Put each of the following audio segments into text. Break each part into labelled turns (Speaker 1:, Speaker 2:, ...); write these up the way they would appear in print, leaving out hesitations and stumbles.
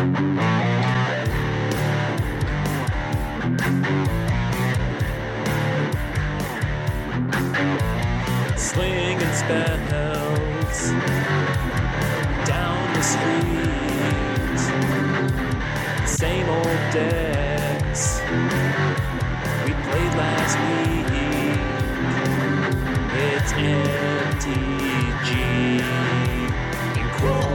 Speaker 1: Slinging spells down the street, same old decks we played last week. It's MTG in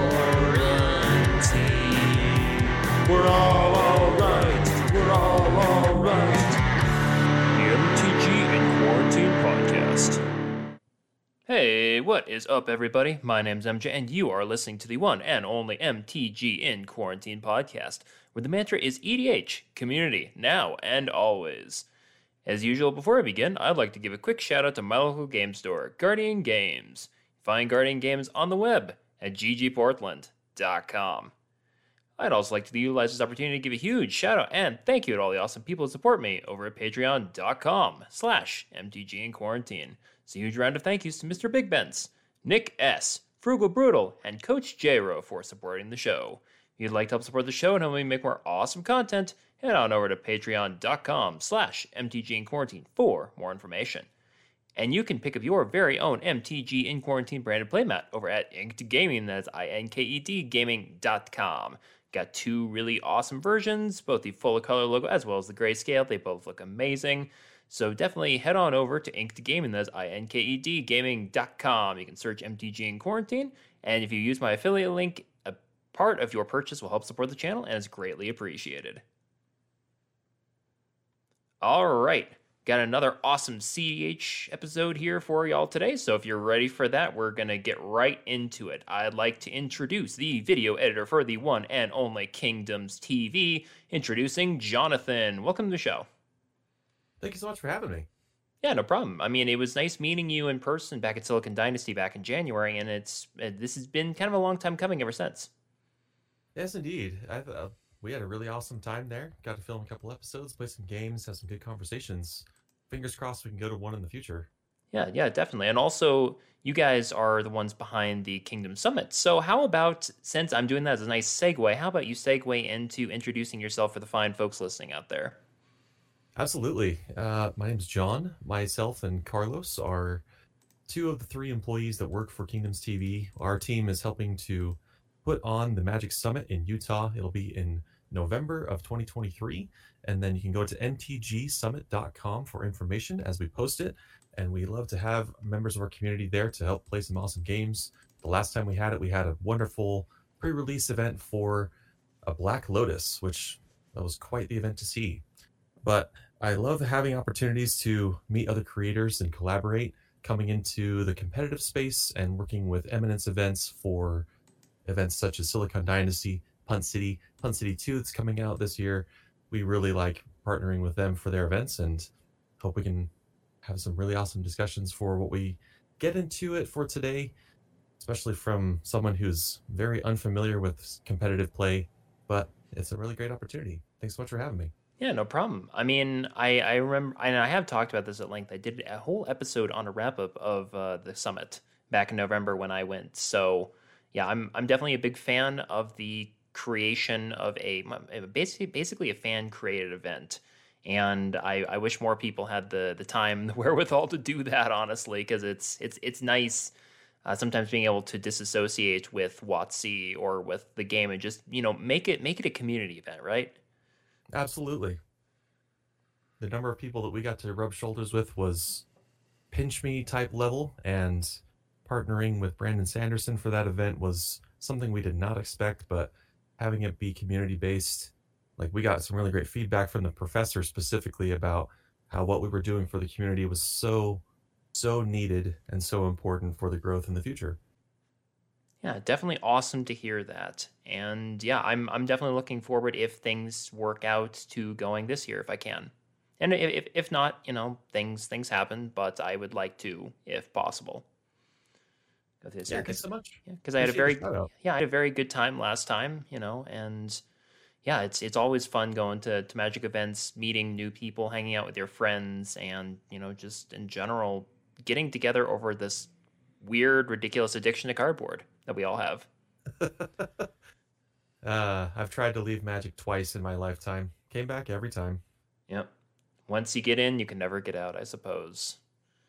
Speaker 1: quarantine. We're all alright. We're all alright. The MTG in Quarantine podcast. Hey, what is up, everybody? My name's MJ, and you are listening to the one and only MTG in Quarantine podcast, where the mantra is EDH, community, now and always. As usual, before I begin, I'd like to give a quick shout out to my local game store, Guardian Games. Find Guardian Games on the web at ggportland.com. I'd also like to utilize this opportunity to give a huge shout out and thank you to all the awesome people who support me over at patreon.com/MTG in Quarantine. It's a huge round of thank yous to Mr. Big Benz, Nick S., Frugal Brutal, and Coach J-Ro for supporting the show. If you'd like to help support the show and help me make more awesome content, head on over to patreon.com/MTG in Quarantine for more information. And you can pick up your very own MTG in Quarantine branded playmat over at Inked Gaming. That's INKED gaming.com. Got two really awesome versions, both the full color logo as well as the grayscale. They both look amazing. So definitely head on over to Inked Gaming. That's INKED gaming.com. You can search MTG in Quarantine. And if you use my affiliate link, a part of your purchase will help support the channel and is greatly appreciated. All right. Got another awesome CEH episode here for y'all today, so if you're ready for that, we're going to get right into it. I'd like to introduce the video editor for the one and only Kingdoms TV, introducing Jonathan. Welcome to the show.
Speaker 2: Thank you so much for having me.
Speaker 1: Yeah, no problem. I mean, it was nice meeting you in person back at Silicon Dynasty back in January, and this has been kind of a long time coming ever since.
Speaker 2: Yes, indeed. We had a really awesome time there. Got to film a couple episodes, play some games, have some good conversations. Fingers crossed we can go to one in the future.
Speaker 1: Yeah, definitely. And also, you guys are the ones behind the Kingdom Summit. So how about, since I'm doing that as a nice segue, how about you segue into introducing yourself for the fine folks listening out there?
Speaker 2: Absolutely. My name's John. Myself and Carlos are two of the three employees that work for Kingdoms TV. Our team is helping to put on the Magic Summit in Utah. It'll be in November of 2023. And then you can go to mtgsummit.com for information as we post it. And we love to have members of our community there to help play some awesome games. The last time we had it, we had a wonderful pre-release event for a Black Lotus, which was quite the event to see. But I love having opportunities to meet other creators and collaborate, coming into the competitive space and working with Eminence events for events such as Silicon Dynasty, Punt City 2 that's coming out this year. We really like partnering with them for their events and hope we can have some really awesome discussions for what we get into it for today, especially from someone who's very unfamiliar with competitive play, but it's a really great opportunity. Thanks so much for having me.
Speaker 1: Yeah, no problem. I mean, I remember, and I have talked about this at length. I did a whole episode on a wrap-up of the summit back in November when I went. So yeah, I'm definitely a big fan of the creation of basically a fan-created event. And I wish more people had the time, the wherewithal to do that, honestly, because it's nice sometimes being able to disassociate with WotC or with the game and just, make it a community event, right?
Speaker 2: Absolutely. The number of people that we got to rub shoulders with was pinch me type level, and partnering with Brandon Sanderson for that event was something we did not expect, but having it be community based, like we got some really great feedback from the professor specifically about how what we were doing for the community was so needed and so important for the growth in the future.
Speaker 1: Yeah, definitely awesome to hear that. And yeah, I'm definitely looking forward if things work out to going this year if I can. And if not, things happen, but I would like to if possible. Go through this year.
Speaker 2: Thanks so much.
Speaker 1: Yeah, because I had a very good time last time, and yeah, it's always fun going to Magic events, meeting new people, hanging out with your friends, and just in general getting together over this weird, ridiculous addiction to cardboard that we all have.
Speaker 2: I've tried to leave Magic twice in my lifetime. Came back every time.
Speaker 1: Yep. Once you get in, you can never get out, I suppose,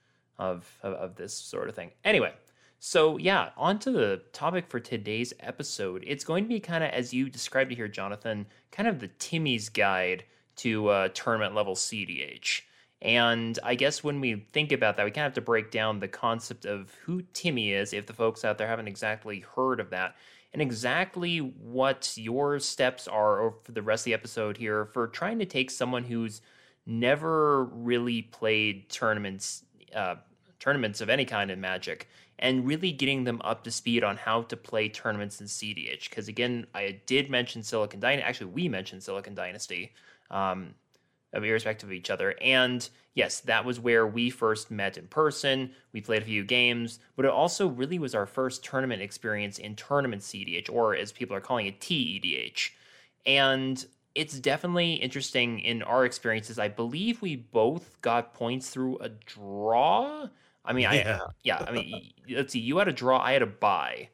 Speaker 1: of this sort of thing. Anyway, so yeah, on to the topic for today's episode. It's going to be kind of, as you described it here, Jonathan, kind of the Timmy's guide to tournament level CDH. And I guess when we think about that, we kind of have to break down the concept of who Timmy is, if the folks out there haven't exactly heard of that, and exactly what your steps are for the rest of the episode here for trying to take someone who's never really played tournaments of any kind in Magic and really getting them up to speed on how to play tournaments in CDH. Because again, I did mention Silicon Dynasty. Actually, we mentioned Silicon Dynasty, irrespective of each other. And yes, that was where we first met in person. We played a few games, but it also really was our first tournament experience in tournament CDH, or as people are calling it, TEDH. And it's definitely interesting in our experiences. I believe we both got points through a draw. I mean,
Speaker 2: Yeah.
Speaker 1: I mean, let's see. You had a draw. I had a bye.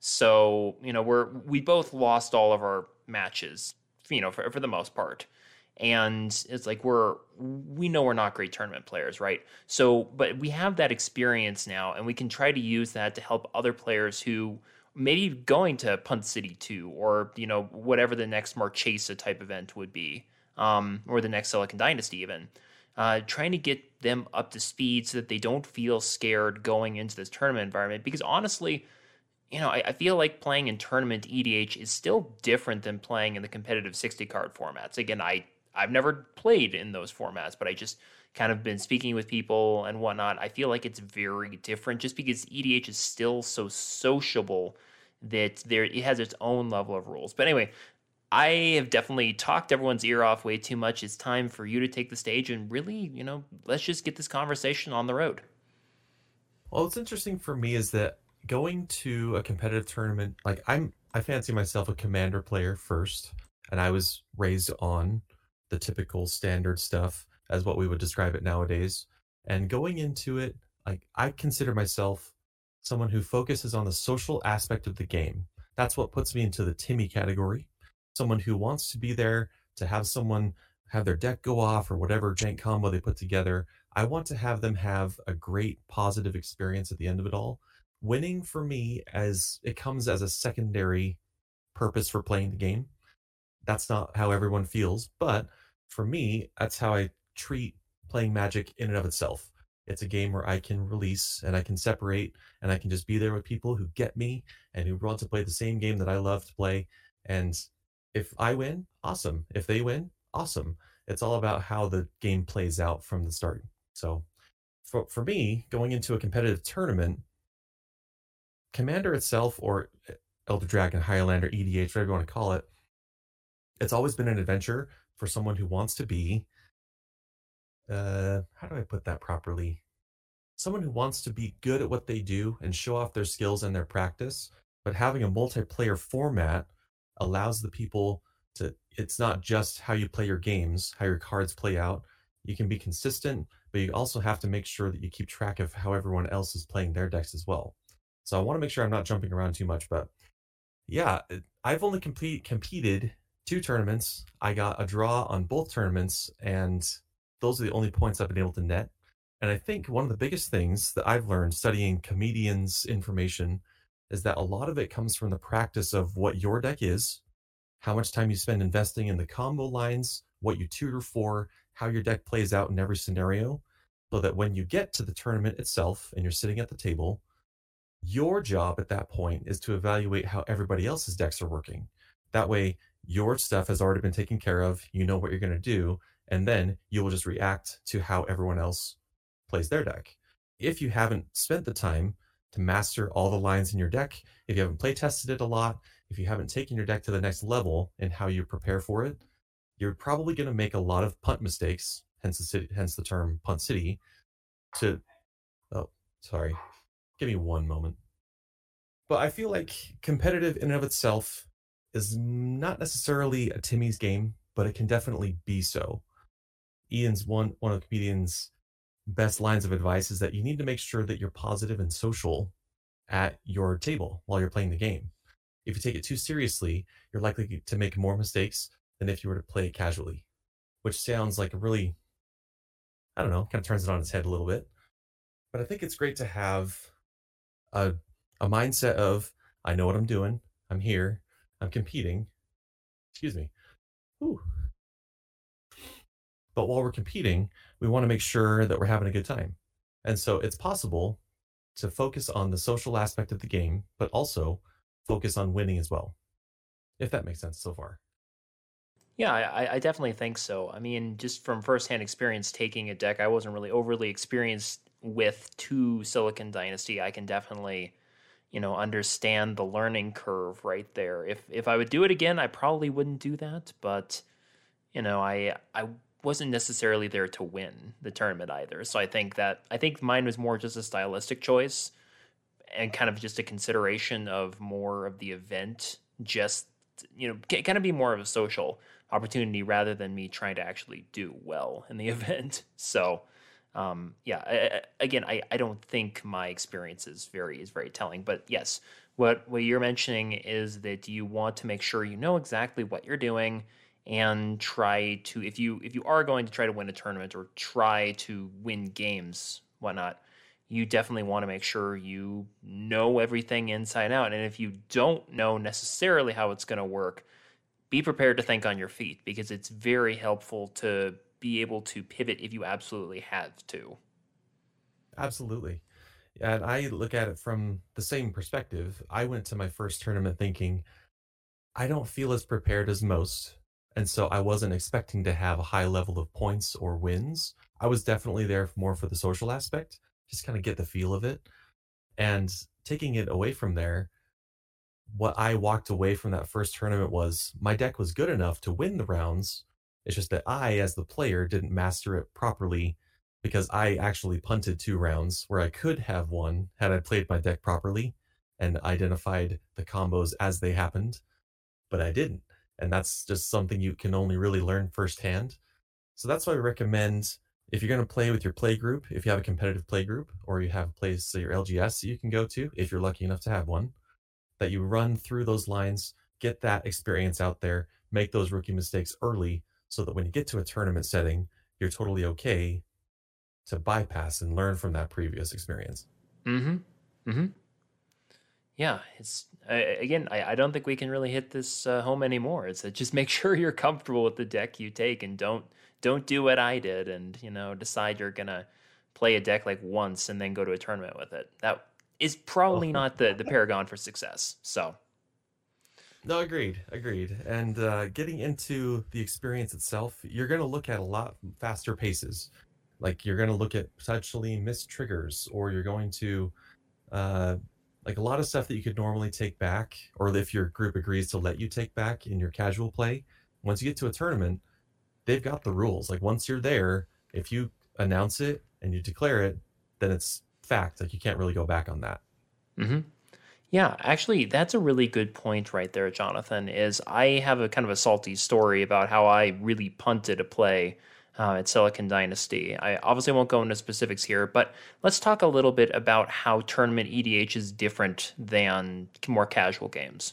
Speaker 1: So we both lost all of our matches. For the most part. And it's like we know we're not great tournament players, right? So, but we have that experience now, and we can try to use that to help other players who maybe going to Punt City 2 or whatever the next Marchesa type event would be, or the next Silicon Dynasty even. Trying to get them up to speed so that they don't feel scared going into this tournament environment. Because honestly, I feel like playing in tournament EDH is still different than playing in the competitive 60 card formats. Again, I've never played in those formats, but I just kind of been speaking with people and whatnot. I feel like it's very different just because EDH is still so sociable that it has its own level of rules. But anyway, I have definitely talked everyone's ear off way too much. It's time for you to take the stage and really, let's just get this conversation on the road.
Speaker 2: Well, what's interesting for me is that going to a competitive tournament, like I fancy myself a commander player first, and I was raised on the typical standard stuff as what we would describe it nowadays. And going into it, like I consider myself someone who focuses on the social aspect of the game. That's what puts me into the Timmy category. Someone who wants to be there to have someone have their deck go off or whatever jank combo they put together. I want to have them have a great positive experience at the end of it all. Winning for me as it comes as a secondary purpose for playing the game. That's not how everyone feels, but for me, that's how I treat playing Magic in and of itself. It's a game where I can release and I can separate and I can just be there with people who get me and who want to play the same game that I love to play. And if I win, awesome. If they win, awesome. It's all about how the game plays out from the start. So for me, going into a competitive tournament, Commander itself or Elder Dragon, Highlander, EDH, whatever you want to call it, it's always been an adventure for someone who wants to be, how do I put that properly? Someone who wants to be good at what they do and show off their skills and their practice, but having a multiplayer format allows the people to, it's not just how you play your games, how your cards play out. You can be consistent, but you also have to make sure that you keep track of how everyone else is playing their decks as well. So I want to make sure I'm not jumping around too much, but yeah, I've only competed 2 tournaments. I got a draw on both tournaments, and those are the only points I've been able to net. And I think one of the biggest things that I've learned studying comedians' information is that a lot of it comes from the practice of what your deck is, how much time you spend investing in the combo lines, what you tutor for, how your deck plays out in every scenario, so that when you get to the tournament itself and you're sitting at the table, your job at that point is to evaluate how everybody else's decks are working. That way, your stuff has already been taken care of, you know what you're going to do, and then you will just react to how everyone else plays their deck. If you haven't spent the time to master all the lines in your deck, if you haven't play tested it a lot, if you haven't taken your deck to the next level in how you prepare for it, you're probably going to make a lot of punt mistakes, hence the term Punt City. Oh, sorry. Give me one moment. But I feel like competitive in and of itself is not necessarily a Timmy's game, but it can definitely be so. Ian's one of the comedian's best lines of advice is that you need to make sure that you're positive and social at your table while you're playing the game. If you take it too seriously, you're likely to make more mistakes than if you were to play it casually, which sounds like a really, I don't know, kind of turns it on its head a little bit. But I think it's great to have a, a mindset of, I know what I'm doing, I'm here, I'm competing. Excuse me. Ooh. But while we're competing, we want to make sure that we're having a good time. And so it's possible to focus on the social aspect of the game, but also focus on winning as well, if that makes sense so far.
Speaker 1: Yeah, I definitely think so. I mean, just from firsthand experience taking a deck I wasn't really overly experienced with to Silicon Dynasty, I can definitely, understand the learning curve right there. If I would do it again, I probably wouldn't do that, but I wasn't necessarily there to win the tournament either. So I think mine was more just a stylistic choice and kind of just a consideration of more of the event, just kind of be more of a social opportunity rather than me trying to actually do well in the event. So yeah, I don't think my experience is very telling, but yes, what you're mentioning is that you want to make sure you know exactly what you're doing and try to, if you are going to try to win a tournament or try to win games, whatnot, you definitely want to make sure you know everything inside out. And if you don't know necessarily how it's going to work, be prepared to think on your feet because it's very helpful to be able to pivot if you absolutely have to.
Speaker 2: Absolutely. And I look at it from the same perspective. I went to my first tournament thinking, I don't feel as prepared as most. And so I wasn't expecting to have a high level of points or wins. I was definitely there more for the social aspect, just kind of get the feel of it. And taking it away from there, what I walked away from that first tournament was my deck was good enough to win the rounds. It's just that I, as the player, didn't master it properly because I actually punted 2 rounds where I could have won had I played my deck properly and identified the combos as they happened, but I didn't. And that's just something you can only really learn firsthand. So that's why I recommend if you're going to play with your play group, if you have a competitive play group or you have a place, your LGS that you can go to, if you're lucky enough to have one, that you run through those lines, get that experience out there, make those rookie mistakes early so that when you get to a tournament setting, you're totally okay to bypass and learn from that previous experience.
Speaker 1: Mm-hmm. Mm-hmm. Yeah, I don't think we can really hit this home anymore. It's just make sure you're comfortable with the deck you take and don't do what I did and decide you're gonna play a deck like once and then go to a tournament with it. That is probably
Speaker 2: Oh,
Speaker 1: not the paragon for success. So
Speaker 2: no, agreed. And getting into the experience itself, you're going to look at a lot faster paces. Like you're going to look at potentially missed triggers, or you're going to uh, like a lot of stuff that you could normally take back, or if your group agrees to let you take back in your casual play. Once you get to a tournament, they've got the rules. Like once you're there, if you announce it and you declare it, then it's fact. Like you can't really go back on that.
Speaker 1: hmm yeah, actually, that's a really good point right there, Jonathan. Is I have a kind of a salty story about how I really punted a play at Silicon Dynasty. I obviously won't go into specifics here, but let's talk a little bit about how tournament EDH is different than more casual games.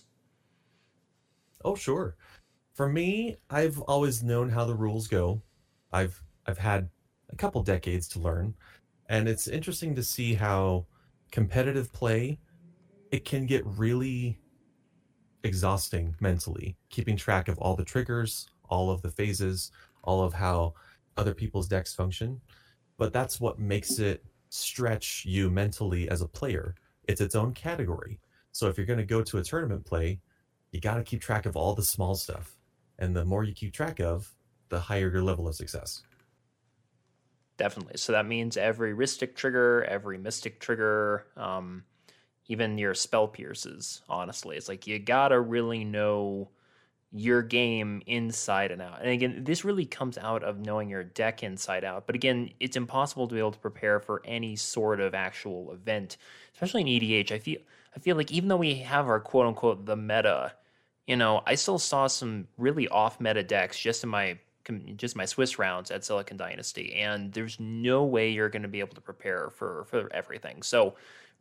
Speaker 2: Oh, sure. For me, I've always known how the rules go. I've had a couple decades to learn, and it's interesting to see how competitive play it can get really exhausting mentally, keeping track of all the triggers, all of the phases, all of how other people's decks function. But that's what makes it stretch you mentally as a player. It's its own category. So if you're going to go to a tournament play, you got to keep track of all the small stuff. And the more you keep track of, the higher your level of success.
Speaker 1: Definitely. So that means every Ristic trigger, every Mystic trigger, even your spell pierces, honestly. It's like you gotta really know your game inside and out. And again, this really comes out of knowing your deck inside out. But again, it's impossible to be able to prepare for any sort of actual event, especially in EDH. I feel like even though we have our quote unquote the meta, I still saw some really off meta decks just my Swiss rounds at Silicon Dynasty, and there's no way you're going to be able to prepare for everything. So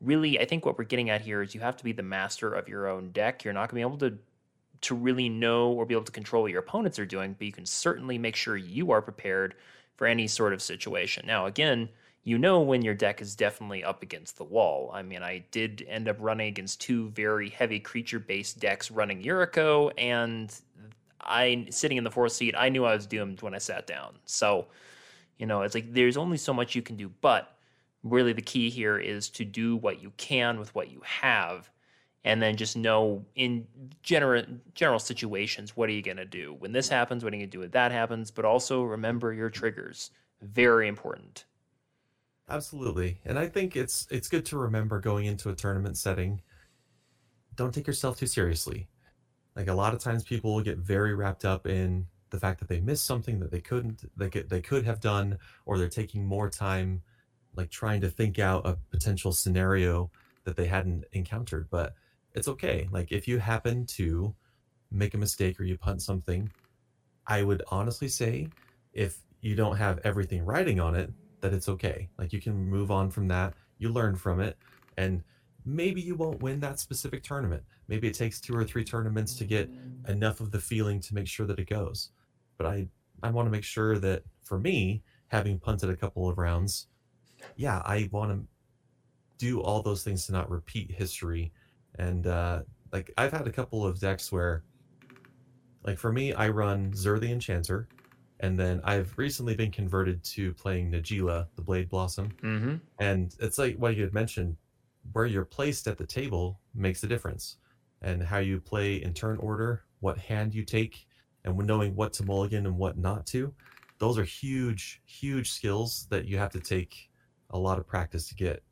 Speaker 1: really, I think what we're getting at here is you have to be the master of your own deck. You're not going to be able to really know or be able to control what your opponents are doing, but you can certainly make sure you are prepared for any sort of situation. Now, again, you know when your deck is definitely up against the wall. I mean, I did end up running against two very heavy creature-based decks running Yuriko, and I, sitting in the fourth seat, I knew I was doomed when I sat down. So, it's like there's only so much you can do, but really the key here is to do what you can with what you have, and then just know in general situations, what are you going to do when this happens, what are you going to do when that happens, but also remember your triggers. Very important.
Speaker 2: Absolutely. And I think it's good to remember going into a tournament setting, don't take yourself too seriously. Like a lot of times people will get very wrapped up in the fact that they missed something that they could have done, or they're taking more time like trying to think out a potential scenario that they hadn't encountered. But it's okay. Like if you happen to make a mistake or you punt something, I would honestly say if you don't have everything writing on it, that it's okay. Like you can move on from that. You learn from it, and maybe you won't win that specific tournament. Maybe it takes 2 or 3 tournaments to get enough of the feeling to make sure that it goes. But I want to make sure that for me, having punted a couple of rounds, yeah, I want to do all those things to not repeat history. And like I've had a couple of decks where, like for me, I run Zur the Enchanter, and then I've recently been converted to playing Najeela, the Blade Blossom.
Speaker 1: Mm-hmm.
Speaker 2: And it's like what you had mentioned, where you're placed at the table makes a difference. And how you play in turn order, what hand you take, and knowing what to mulligan and what not to, those are huge, huge skills that you have to take a lot of practice to get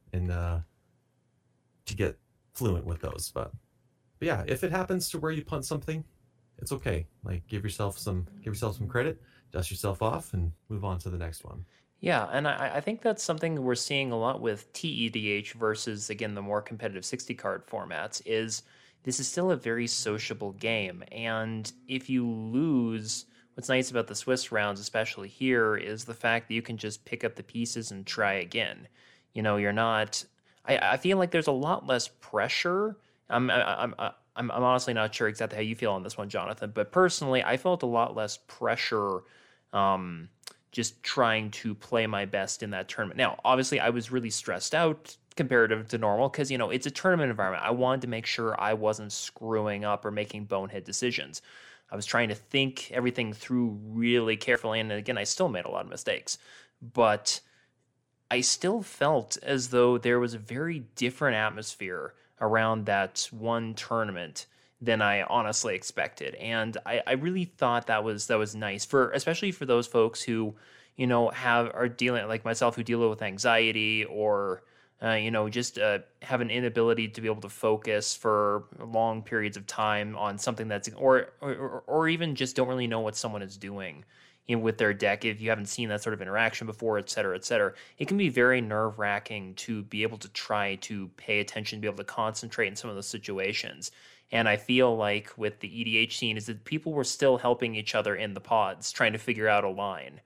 Speaker 2: to get fluent with those. But yeah, if it happens to where you punt something, it's okay. Like give yourself some credit, dust yourself off, and move on to the next one.
Speaker 1: Yeah, and I think that's something we're seeing a lot with TEDH versus, again, the more competitive 60-card formats, is this is still a very sociable game. And if you lose, what's nice about the Swiss rounds, especially here, is the fact that you can just pick up the pieces and try again. You're not... I feel like there's a lot less pressure. I'm honestly not sure exactly how you feel on this one, Jonathan, but personally, I felt a lot less pressure just trying to play my best in that tournament. Now, obviously, I was really stressed out comparative to normal because, it's a tournament environment. I wanted to make sure I wasn't screwing up or making bonehead decisions. I was trying to think everything through really carefully, and again, I still made a lot of mistakes. But I still felt as though there was a very different atmosphere around that one tournament than I honestly expected. And I really thought that was nice, for especially for those folks who, are dealing, like myself, who deal with anxiety or just have an inability to be able to focus for long periods of time on something that's or even just don't really know what someone is doing with their deck. If you haven't seen that sort of interaction before, et cetera, it can be very nerve-wracking to be able to try to pay attention, be able to concentrate in some of those situations. And I feel like with the EDH scene is that people were still helping each other in the pods, trying to figure out a line.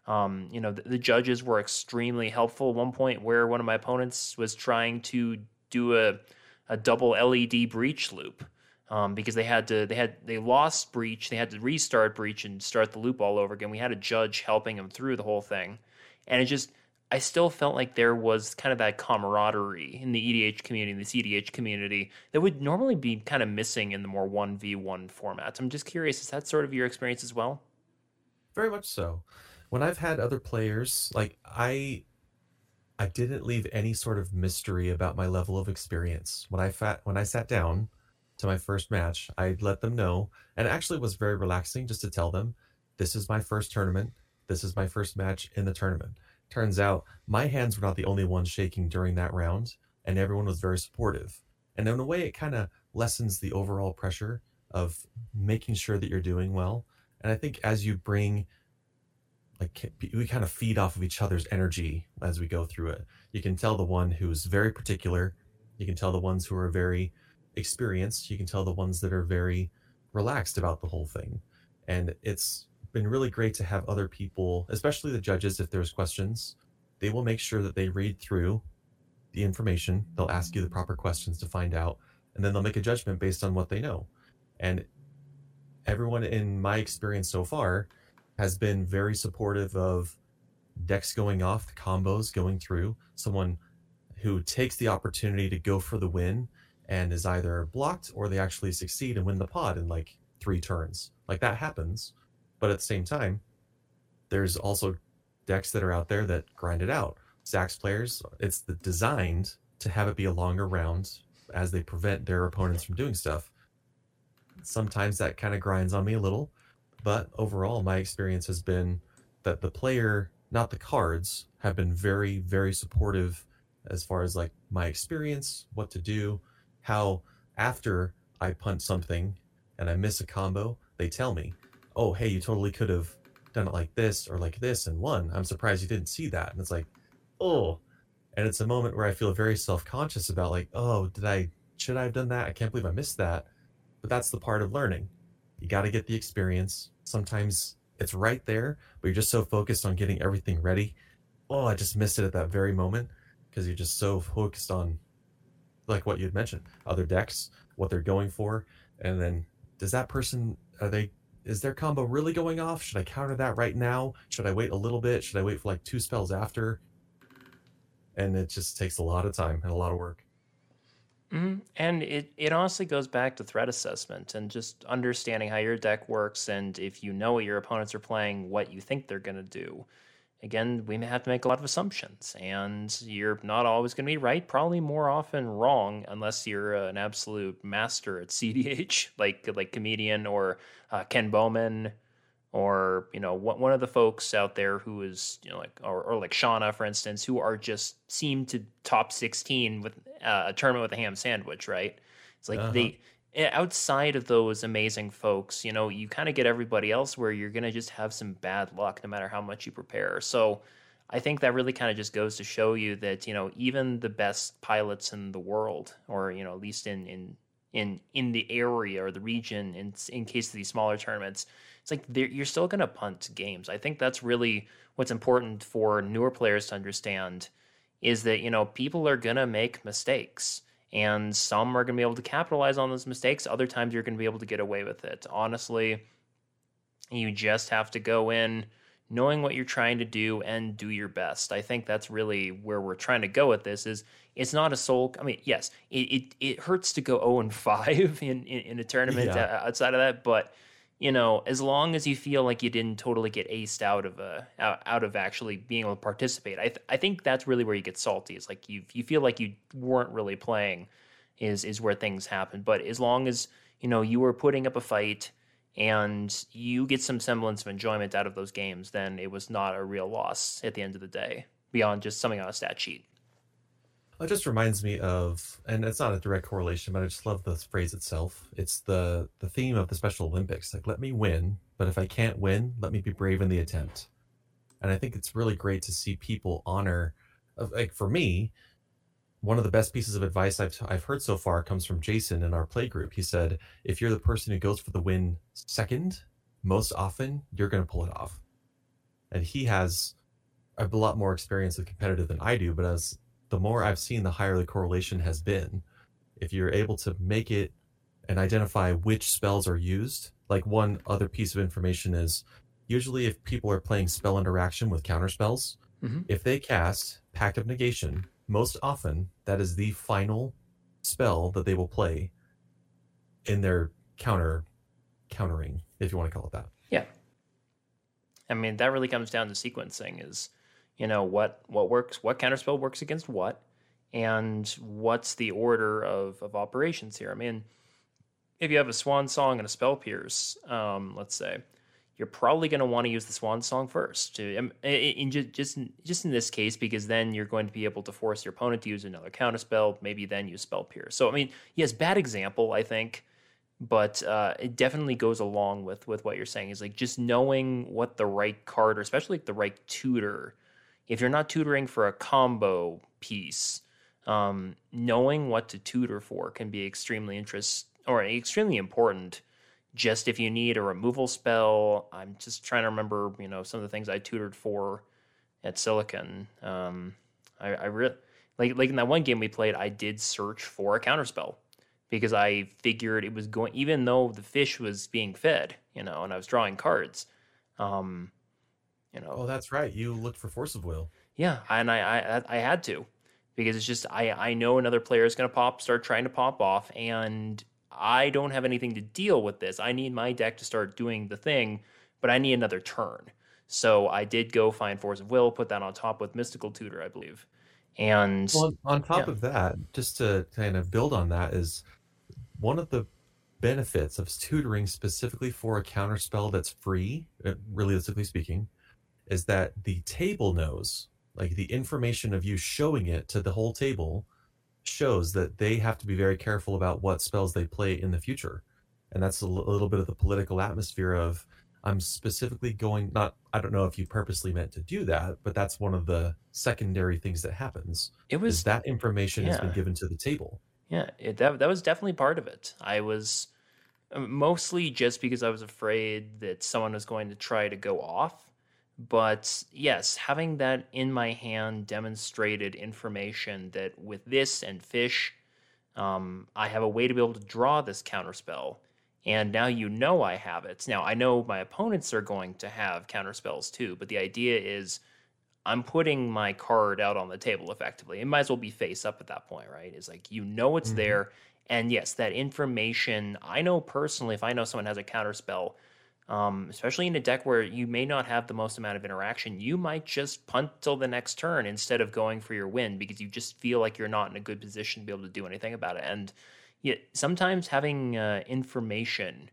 Speaker 1: The judges were extremely helpful at one point where one of my opponents was trying to do a double LED breach loop. Because they lost breach, they had to restart breach and start the loop all over again. We had a judge helping them through the whole thing, and I still felt like there was kind of that camaraderie in the EDH community, in the CDH community, that would normally be kind of missing in the more 1v1 formats. I'm just curious, is that sort of your experience as well?
Speaker 2: Very much so. When I've had other players, like I didn't leave any sort of mystery about my level of experience. When I sat down to my first match, I let them know, and it actually was very relaxing just to tell them, this is my first tournament. This is my first match in the tournament. Turns out my hands were not the only ones shaking during that round, and everyone was very supportive. And in a way, it kind of lessens the overall pressure of making sure that you're doing well. And I think as you bring, like, we kind of feed off of each other's energy as we go through it. You can tell the one who's very particular. You can tell the ones who are very experienced. You can tell the ones that are very relaxed about the whole thing. And it's been really great to have other people, especially the judges, if there's questions, they will make sure that they read through the information, they'll ask you the proper questions to find out, and then they'll make a judgment based on what they know. And everyone in my experience so far has been very supportive of decks going off, combos going through, someone who takes the opportunity to go for the win and is either blocked or they actually succeed and win the pod in like 3 turns. Like that happens. But at the same time, there's also decks that are out there that grind it out. Zax players, it's designed to have it be a longer round as they prevent their opponents from doing stuff. Sometimes that kind of grinds on me a little, but overall, my experience has been that the player, not the cards, have been very, very supportive as far as like my experience, what to do, how after I punt something and I miss a combo, they tell me, oh, hey, you totally could have done it like this or like this and won. I'm surprised you didn't see that. And it's like, oh, and it's a moment where I feel very self-conscious about like, oh, should I have done that? I can't believe I missed that. But that's the part of learning. You got to get the experience. Sometimes it's right there, but you're just so focused on getting everything ready. Oh, I just missed it at that very moment because you're just so focused on, like what you'd mentioned, other decks, what they're going for, and then does that person, is their combo really going off? Should I counter that right now? Should I wait a little bit? Should I wait for like 2 spells after? And it just takes a lot of time and a lot of work.
Speaker 1: And it honestly goes back to threat assessment and just understanding how your deck works, and if you know what your opponents are playing, what you think they're going to do. Again, we may have to make a lot of assumptions, and you're not always going to be right, probably more often wrong, unless you're an absolute master at CDH, like Comedian or Ken Bowman, or one of the folks out there who is like or like Shauna, for instance, who are just seem to top 16 with a tournament with a ham sandwich, right? It's like they outside of those amazing folks, you kind of get everybody else where you're gonna just have some bad luck no matter how much you prepare. So I think that really kind of just goes to show you that even the best pilots in the world, or at least in the area or the region, in case of these smaller tournaments, it's like you're still going to punt games. I think that's really what's important for newer players to understand, is that people are going to make mistakes, and some are going to be able to capitalize on those mistakes. Other times you're going to be able to get away with it. Honestly, you just have to go in knowing what you're trying to do and do your best. I think that's really where we're trying to go with this. Is it's not a soul. I mean, yes, it hurts to go 0-5 in a tournament outside of that, but as long as you feel like you didn't totally get aced out of actually being able to participate, I think that's really where you get salty. It's like you feel like you weren't really playing, is where things happen. But as long as you were putting up a fight and you get some semblance of enjoyment out of those games, then it was not a real loss at the end of the day, beyond just something on a stat sheet.
Speaker 2: It just reminds me of, and it's not a direct correlation, but I just love the phrase itself. It's the theme of the Special Olympics. Like, let me win, but if I can't win, let me be brave in the attempt. And I think it's really great to see people honor, like for me, one of the best pieces of advice I've heard so far comes from Jason in our play group. He said, if you're the person who goes for the win second, most often you're going to pull it off. And he has a lot more experience with competitive than I do, but as the more I've seen, the higher the correlation has been. If you're able to make it and identify which spells are used, like one other piece of information is usually if people are playing spell interaction with counter spells, if they cast Pact of Negation, most often that is the final spell that they will play in their countering, if you want to call it that.
Speaker 1: Yeah. I mean, that really comes down to sequencing, is what works, what counterspell works against what, and what's the order of operations here. I mean, if you have a Swan Song and a Spell Pierce, let's say, you're probably going to want to use the Swan Song first, just in this case, because then you're going to be able to force your opponent to use another counterspell, maybe then use Spell Pierce. So, I mean, yes, bad example, I think, but it definitely goes along with what you're saying, is like just knowing what the right card, or especially like the right tutor. If you're not tutoring for a combo piece, knowing what to tutor for can be extremely important. Just if you need a removal spell, I'm just trying to remember, some of the things I tutored for at Silicon. like in that one game we played, I did search for a counterspell because I figured it was going, even though the fish was being fed, and I was drawing cards. Um, you know,
Speaker 2: Oh, that's right. You looked for Force of Will.
Speaker 1: yeah, and I had to, because it's just I know another player is going to start trying to pop off, and I don't have anything to deal with this. I need my deck to start doing the thing, but I need another turn. So I did go find Force of Will, put that on top with Mystical Tutor, I believe, and
Speaker 2: Well, on top
Speaker 1: yeah,
Speaker 2: of that, just to kind of build on that, is one of the benefits of tutoring specifically for a counterspell that's free, realistically speaking, is that the table knows, like the information of you showing it to the whole table shows that they have to be very careful about what spells they play in the future. And that's a little bit of the political atmosphere of, I'm specifically going, not, I don't know if you purposely meant to do that, but that's one of the secondary things that happens,
Speaker 1: it
Speaker 2: is
Speaker 1: was,
Speaker 2: that information has been
Speaker 1: yeah,
Speaker 2: given to the table.
Speaker 1: yeah, that was definitely part of it. I was mostly just because I was afraid that someone was going to try to go off. But yes, having that in my hand demonstrated information that with this and fish, I have a way to be able to draw this counterspell. And now I have it. Now I know my opponents are going to have counterspells too, but the idea is I'm putting my card out on the table effectively. It might as well be face up at that point, right? It's like it's
Speaker 2: Hmm.
Speaker 1: there. And yes, that information, I know personally, if I know someone has a counterspell, especially in a deck where you may not have the most amount of interaction, you might just punt till the next turn instead of going for your win because you just feel like you're not in a good position to be able to do anything about it. And yeah, sometimes having information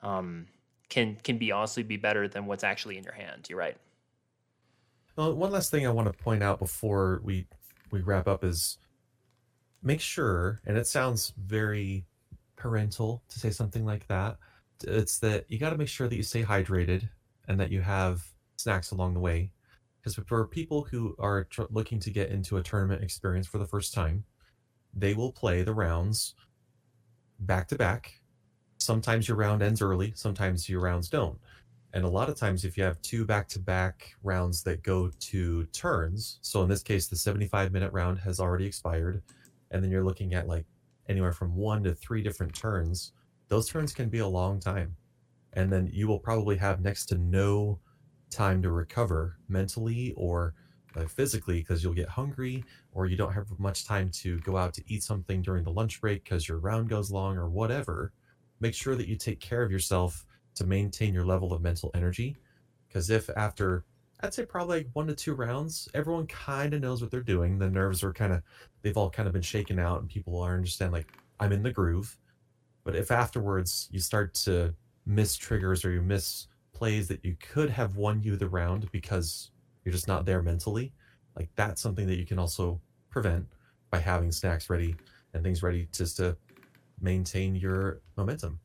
Speaker 1: can be honestly be better than what's actually in your hand. You're right.
Speaker 2: Well, one last thing I want to point out before we wrap up is, make sure, and it sounds very parental to say something like that, it's that you got to make sure that you stay hydrated and that you have snacks along the way. Because for people who are looking to get into a tournament experience for the first time, they will play the rounds back to back. Sometimes your round ends early, sometimes your rounds don't. And a lot of times, if you have two back to back rounds that go to turns, so in this case, the 75-minute round has already expired, and then you're looking at like anywhere from 1 to 3 different turns, those turns can be a long time. And then you will probably have next to no time to recover mentally or physically, because you'll get hungry, or you don't have much time to go out to eat something during the lunch break because your round goes long or whatever. Make sure that you take care of yourself to maintain your level of mental energy. Because if after, I'd say probably like 1 to 2 rounds, everyone kind of knows what they're doing. The nerves are they've all kind of been shaken out, and people are understand like, I'm in the groove. But if afterwards you start to miss triggers or you miss plays that you could have won you the round because you're just not there mentally, like that's something that you can also prevent by having snacks ready and things ready just to maintain your momentum.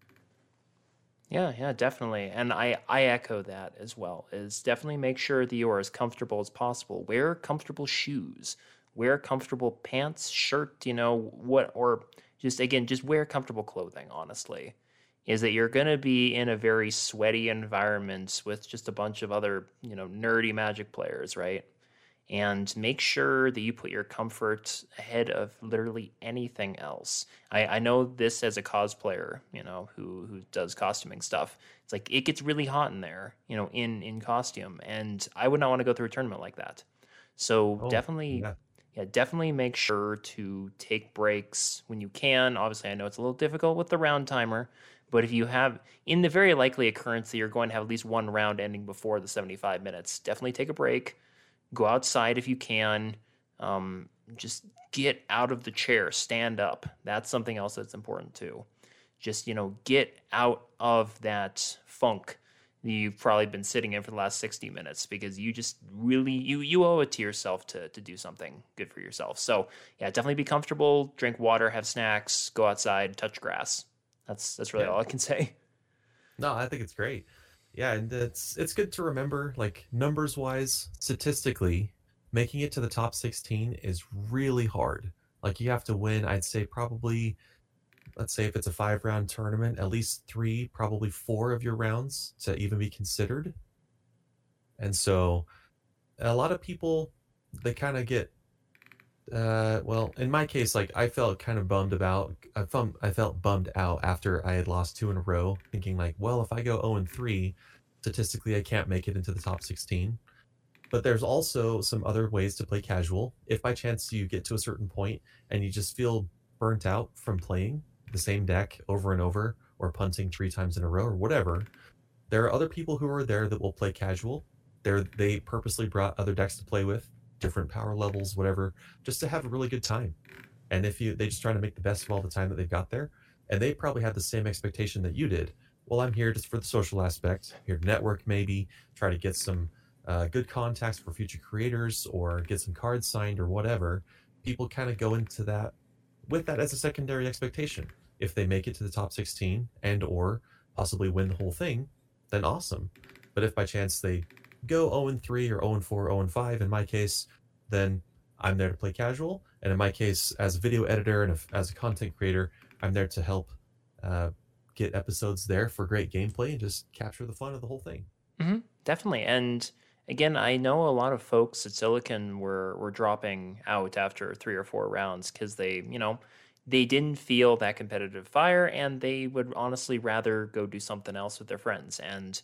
Speaker 1: Yeah, yeah, definitely. And I echo that as well. Is definitely make sure that you are as comfortable as possible. Wear comfortable shoes. Wear comfortable pants, shirt, what or just again, just wear comfortable clothing, honestly. Is that you're going to be in a very sweaty environment with just a bunch of other, nerdy magic players, right? And make sure that you put your comfort ahead of literally anything else. I know this as a cosplayer, who does costuming stuff. It's like it gets really hot in there, in costume, and I would not want to go through a tournament like that. So
Speaker 2: Oh,
Speaker 1: definitely,
Speaker 2: yeah.
Speaker 1: yeah, definitely make sure to take breaks when you can. Obviously, I know it's a little difficult with the round timer, but if you have, in the very likely occurrence that you're going to have at least one round ending before the 75 minutes, definitely take a break. Go outside if you can. Just get out of the chair, stand up. That's something else that's important too. Just, get out of that funk that you've probably been sitting in for the last 60 minutes because you just really, you owe it to yourself to do something good for yourself. So yeah, definitely be comfortable, drink water, have snacks, go outside, touch grass. That's really
Speaker 2: Yeah.
Speaker 1: all I can say.
Speaker 2: No, I think it's great. Yeah, and it's good to remember, like numbers wise, statistically, making it to the top 16 is really hard. Like you have to win, I'd say probably, let's say if it's a 5 round tournament, at least 3, probably 4 of your rounds to even be considered. And so a lot of people, they kind of get Well, in my case, like I felt kind of bummed about. I felt bummed out after I had lost two in a row, thinking like, well, if I go 0 and 3, statistically, I can't make it into the top 16. But there's also some other ways to play casual. If by chance you get to a certain point and you just feel burnt out from playing the same deck over and over, or punting 3 times in a row, or whatever, there are other people who are there that will play casual. They purposely brought other decks to play with, different power levels, whatever, just to have a really good time. And if you they just try to make the best of all the time that they've got there, and they probably had the same expectation that you did. Well, I'm here just for the social aspect, here to network, maybe try to get some good contacts for future creators, or get some cards signed, or whatever. People kind of go into that with that as a secondary expectation. If they make it to the top 16 and or possibly win the whole thing, then awesome. But if by chance they go 0 and 3 or 0 and 4, 0 and 5 in my case, then I'm there to play casual. And in my case, as a video editor and as a content creator, I'm there to help uh, get episodes there for great gameplay and just capture the fun of the whole thing.
Speaker 1: Definitely. And again, I know a lot of folks at Silicon were dropping out after 3 or 4 rounds because they didn't feel that competitive fire, and they would honestly rather go do something else with their friends. And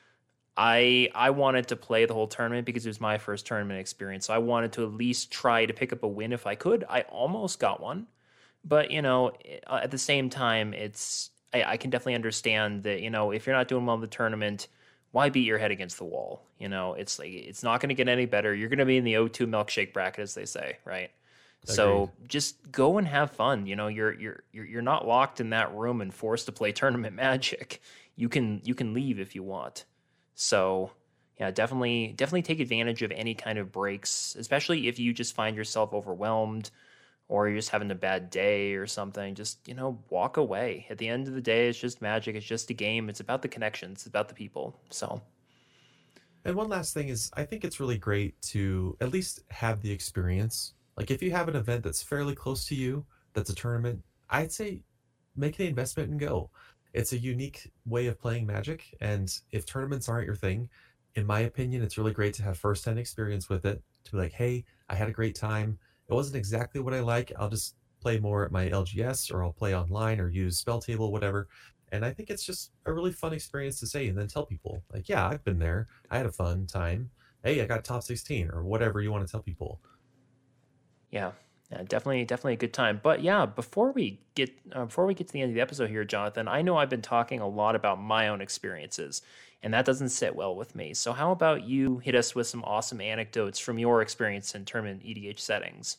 Speaker 1: I wanted to play the whole tournament because it was my first tournament experience. So I wanted to at least try to pick up a win if I could. I almost got one, but at the same time, I can definitely understand that if you're not doing well in the tournament, why beat your head against the wall? It's like it's not going to get any better. You're going to be in the O2 milkshake bracket, as they say, right?
Speaker 2: Agreed.
Speaker 1: So just go and have fun. You're not locked in that room and forced to play tournament Magic. You can leave if you want. So yeah, definitely take advantage of any kind of breaks, especially if you just find yourself overwhelmed or you're just having a bad day or something. Just walk away. At the end of the day, it's just Magic. It's just a game. It's about the connections. It's about the people. So
Speaker 2: And one last thing is, I think it's really great to at least have the experience. Like, if you have an event that's fairly close to you, that's a tournament, I'd say make the investment and go. It's a unique way of playing Magic, and if tournaments aren't your thing, in my opinion, it's really great to have first-hand experience with it. To be like, hey, I had a great time. It wasn't exactly what I like. I'll just play more at my LGS, or I'll play online, or use Spell Table, whatever. And I think it's just a really fun experience to say, and then tell people, like, yeah, I've been there. I had a fun time. Hey, I got top 16, or whatever you want to tell people.
Speaker 1: yeah, yeah, definitely a good time. But yeah, before we get to the end of the episode here, Jonathan, I know I've been talking a lot about my own experiences, and that doesn't sit well with me. So how about you hit us with some awesome anecdotes from your experience in tournament EDH settings?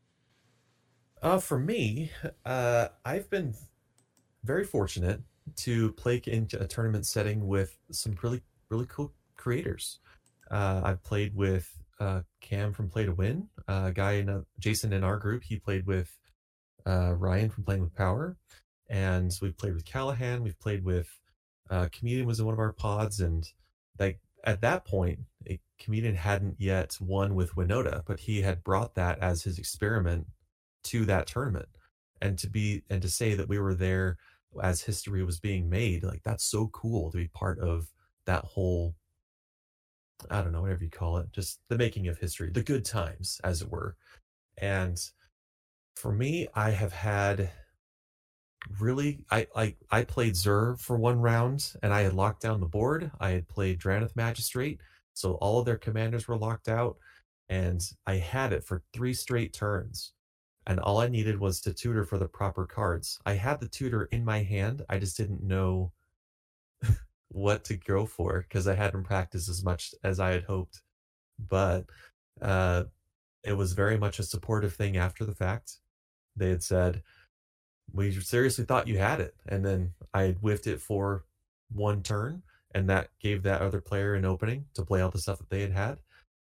Speaker 2: For me, I've been very fortunate to play into a tournament setting with some really cool creators. I've played with Cam from Play to Win, a guy Jason in our group. He played with Ryan from Playing with Power, and we've played with Callahan. We've played with Comedian was in one of our pods, and like at that point, a Comedian hadn't yet won with Winota, but he had brought that as his experiment to that tournament, and to say that we were there as history was being made, like that's so cool to be part of that whole, I don't know, whatever you call it, just the making of history, the good times, as it were. And for me, I have had really, I played Zer for one round, and I had locked down the board. I had played Drannith Magistrate, so all of their commanders were locked out, and I had it for 3 straight turns. And all I needed was to tutor for the proper cards. I had the tutor in my hand. I just didn't know what to go for because I hadn't practiced as much as I had hoped. But uh, it was very much a supportive thing after the fact. They had said, we seriously thought you had it. And then I had whiffed it for 1 turn, and that gave that other player an opening to play all the stuff that they had had.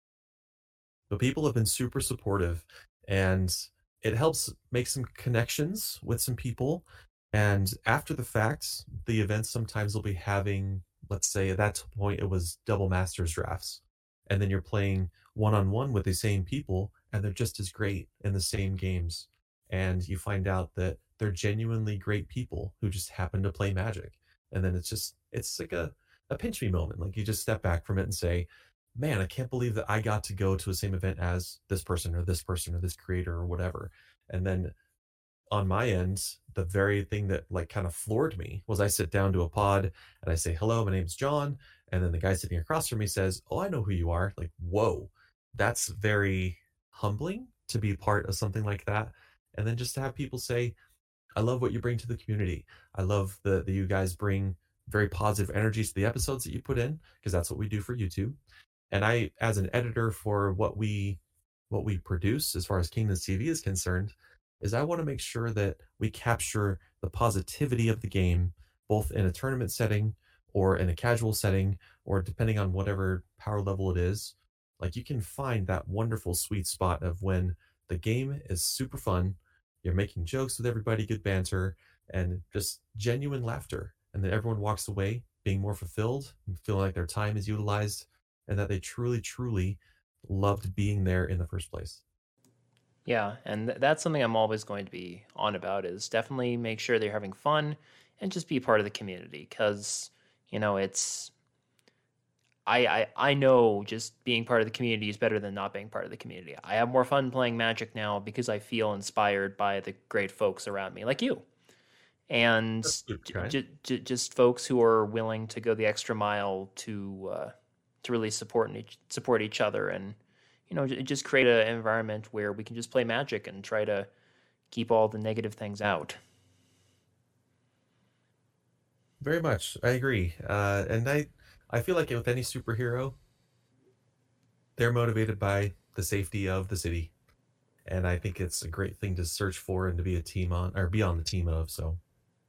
Speaker 2: But people have been super supportive, and it helps make some connections with some people. And after the fact, the events sometimes will be having, let's say at that point, it was double masters drafts. And then you're playing one on one with the same people, and they're just as great in the same games. And you find out that they're genuinely great people who just happen to play Magic. And then it's like a pinch me moment. Like you just step back from it and say, man, I can't believe that I got to go to the same event as this person or this person or this creator or whatever. And then on my end, the very thing that like kind of floored me was I sit down to a pod and I say, hello, my name's John. And then the guy sitting across from me says, oh, I know who you are. Like, whoa, that's very humbling to be part of something like that. And then just to have people say, I love what you bring to the community. I love that you guys bring very positive energies to the episodes that you put in, because that's what we do for YouTube. And I, as an editor for what we produce as far as Kingdoms TV is concerned, is I want to make sure that we capture the positivity of the game, both in a tournament setting or in a casual setting, or depending on whatever power level it is. Like you can find that wonderful sweet spot of when the game is super fun, you're making jokes with everybody, good banter, and just genuine laughter. And then everyone walks away being more fulfilled, feeling like their time is utilized, and that they truly, truly loved being there in the first place.
Speaker 1: Yeah, and that's something I'm always going to be on about is definitely make sure they're having fun and just be part of the community because, it's I know just being part of the community is better than not being part of the community. I have more fun playing Magic now because I feel inspired by the great folks around me, like you, and
Speaker 2: Okay.
Speaker 1: just folks who are willing to go the extra mile to really support each other, and just create an environment where we can just play Magic and try to keep all the negative things out.
Speaker 2: Very much. I agree. And I feel like with any superhero, they're motivated by the safety of the city. And I think it's a great thing to search for and to be a team on or be on the team of. So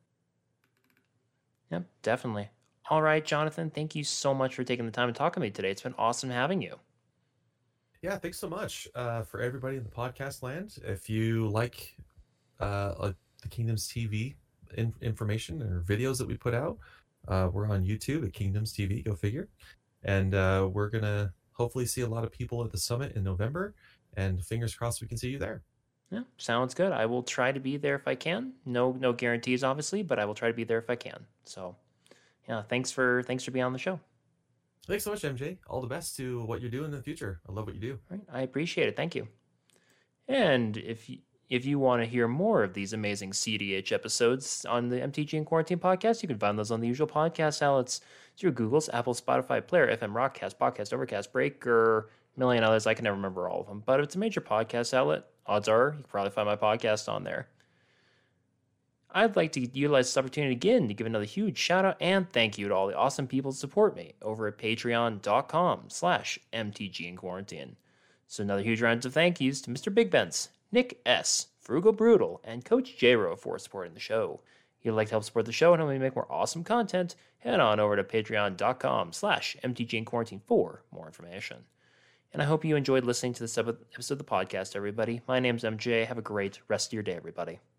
Speaker 1: Yep, definitely. All right, Jonathan, thank you so much for taking the time to talk to me today. It's been awesome having you.
Speaker 2: yeah, thanks so much for everybody in the podcast land. If you like the Kingdoms TV information or videos that we put out, we're on YouTube at Kingdoms TV. Go figure. And we're gonna hopefully see a lot of people at the summit in November. And fingers crossed we can see you there.
Speaker 1: Yeah, sounds good. I will try to be there if I can. No guarantees, obviously, but I will try to be there if I can. So, yeah, thanks for being on the show.
Speaker 2: Thanks so much, MJ. All the best to what you're doing in the future. I love what you do.
Speaker 1: All right, I appreciate it. Thank you. And if you want to hear more of these amazing CDH episodes on the MTG and Quarantine podcast, you can find those on the usual podcast outlets through Google's Apple, Spotify, Player, FM, Rockcast, Podcast, Overcast, Breaker, a million others. I can never remember all of them. But if it's a major podcast outlet, odds are you can probably find my podcast on there. I'd like to utilize this opportunity again to give another huge shout out and thank you to all the awesome people who support me over at patreon.com/MTG in quarantine. So another huge round of thank yous to Mr. Big Benz, Nick S., Frugal Brutal, and Coach J-Ro for supporting the show. If you'd like to help support the show and help me make more awesome content, head on over to patreon.com/MTG in quarantine for more information. And I hope you enjoyed listening to this episode of the podcast, everybody. My name's MJ. Have a great rest of your day, everybody.